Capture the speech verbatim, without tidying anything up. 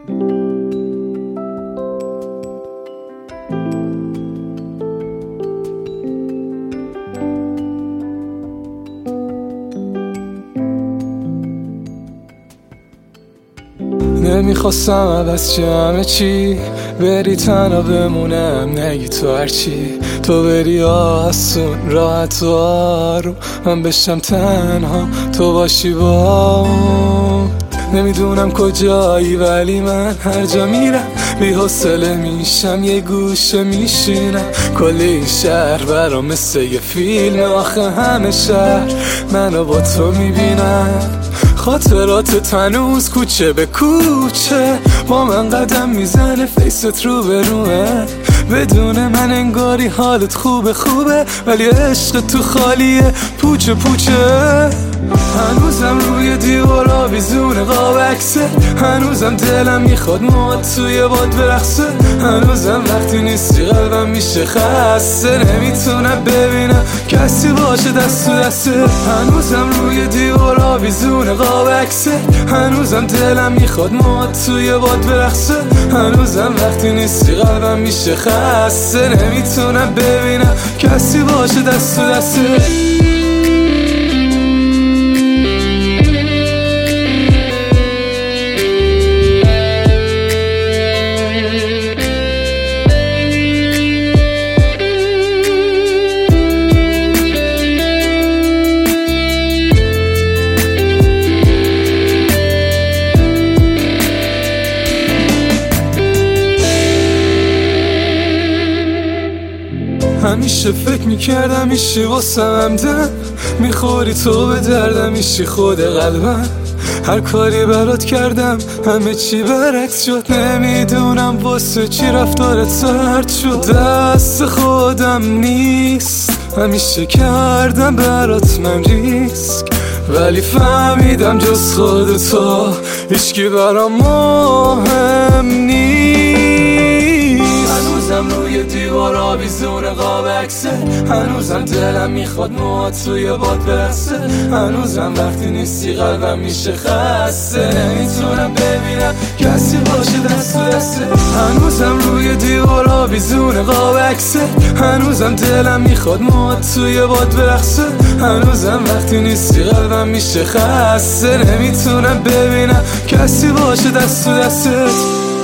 نمیخواستم عوض شه همه چی، بری تنها بمونم نگی تو هرچی، تو بری آسون راحت و آروم، من بشم تنها تو باشی با. نمیدونم کجایی ولی من هر جا میرم بی حوصله میشم، یه گوشه میشینم کل این شهر برام مثل یه فیلم، آخه همه شهر منو با تو میبینن، خاطرات هنوز کوچه به کوچه با من قدم میزنه، فیست رو به روه، بدون من انگاری حالت خوبه خوبه، ولی عشق تو خالیه پوچه پوچه. هنوزم روی دیوار آویزون قاب عکسه، هنوزم دلم میخواد موهات توی باد برقصه، هنوزم وقتی نیستی قلبم میشه خسته، نمیتونم ببینم کسی باشه دست تو دسته. هنوزم روی دیوار آویزون قاب عکسه، هنوزم دلم میخواد موهات توی باد برقصه، هنوزم وقتی نیستی قلبم میشه خسته، نمیتونم ببینم کسی باشه دست تو دسته. همیشه فکر میکردم ایشی واسم همدم، میخوری تو به دردم ایشی خود قلبم، هر کاری برات کردم همه چی برعکس شد، نمیدونم واسه چی رفتارت سرد شد، دست خودم نیست همیشه کردم برات من ریسک، ولی فهمیدم جز خودتو هیچکی برام مهم نیست. هنوزم روی دیوار آویزون قاب عکسه، هنوزم دلم میخواد موهات توی باد برقصه، هنوزم وقتی نیستی قلبم میشه خسته، نمیتونم ببینم کسی باشه دست تو دسته. هنوزم روی دیوار آویزون قاب عکسه، هنوزم دلم میخواد موهات توی باد برقصه، هنوزم وقتی نیستی قلبم میشه خسته، نمیتونم ببینم کسی باشه دست تو دسته.